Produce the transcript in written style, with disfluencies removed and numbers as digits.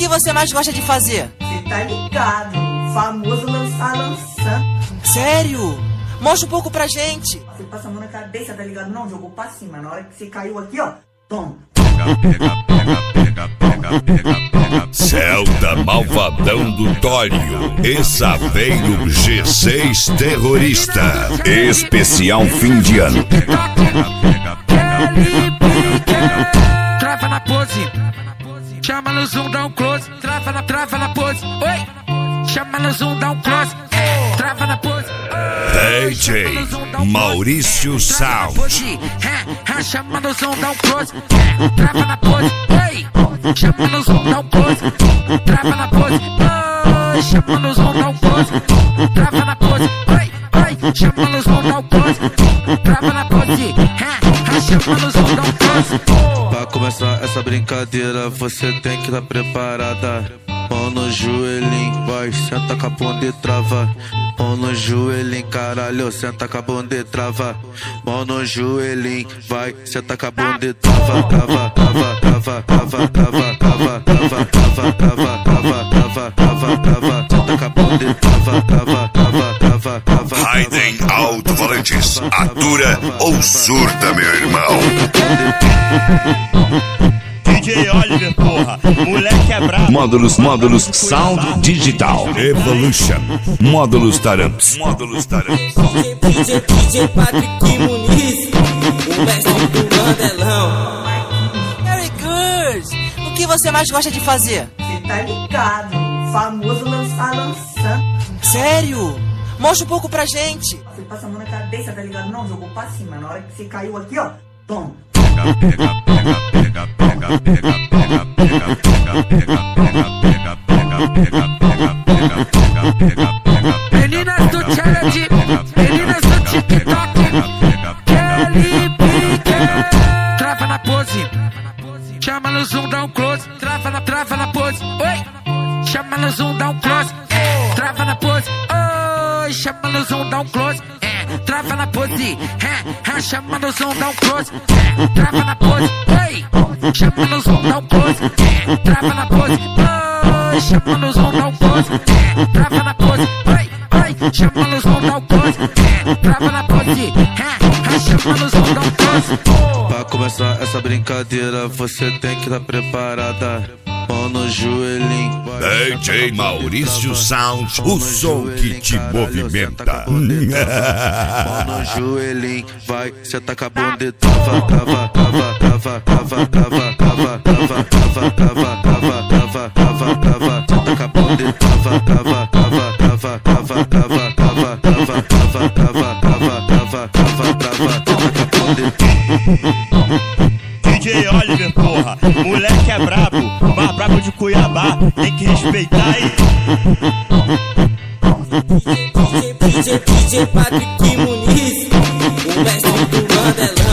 que você mais gosta de fazer? Cê tá ligado, famoso lançando. Sério? Mostra um pouco pra gente. Você passa a mão na cabeça, tá ligado? Não, jogou pra cima. Na hora que você caiu aqui, ó, toma. Celta Malvadão do Tório e Saveiro G6 Terrorista. Especial fim de ano. Trava na pose, chama no zoom, dá um close. Trava na pose, oi. Chama no zoom, dá um close. Trava na pose. DJ Maurício Sound. Chama no zoom, dá um close. Trava na pose, oi. Chama no zoom, dá um close. Trava na pose, oi. Chama no zoom, dá um close. Trava na pose, oi. Chama no zoom, dá um close. Trava na pose, chama no zoom, dá um close. Pra começar essa brincadeira, você tem que estar preparada. Mão no joelhinho, vai, senta com a bunda e trava. Mão no joelhinho, caralho, senta com a bunda e trava. Mão no joelhinho, vai, senta com a bunda e trava. Trava, trava, trava, trava, trava, trava, trava, trava, trava, trava, trava, trava, trava. Senta com a bunda e trava, trava, trava, trava, trava. Raiden Alto-Falantes, atura ou surta, meu irmão. DJ Oliver, porra, moleque é brabo. Módulos Sound Digital Evolution. Módulos Taramps. DJ Patrick Muniz, o mestre do Mandelão. Very good! O que você mais gosta de fazer? Cê tá ligado, famoso lançando. Sério? Mostra um pouco pra gente. Você passa a mão na cabeça, tá ligado? Não, jogou pra cima. Na hora que você caiu aqui, ó, toma. Meninas do challenge, meninas do TikTok, Kelly Pique. Trava na pose, chama no zoom, dá um close. Trava na pose, oi. Chama no zoom, dá um close. Trava na pose, oi. Chama no zoom, dá um close. Trava na pose, chama no zoom, dá um close. Trava na pose, oi. Chama no zoom, dá um close. Trava na pose, oi. Chama no zoom, dá um close. Trava na pose, oi. Chama no zoom, dá um close. Trava na pose, chama no zoom, dá um close. Pra começar essa brincadeira, você tem que estar preparada. Mão no joelhinho, vai, DJ Maurício Sound, o som que te movimenta. Mão no joelhinho, vai, senta com a bunda e trava, trava, trava, trava, trava, trava, trava, trava, trava, trava, trava, trava, trava, trava, senta com a bunda e trava, trava, trava, trava, trava, trava, trava, trava, trava, trava, trava, trava, trava, trava, senta com a bunda e DJ Oliver, porra, moleque é brabo, mais brabo de Cuiabá, tem que respeitar aí. DJ Patrick Muniz, o mestre do Mandelão.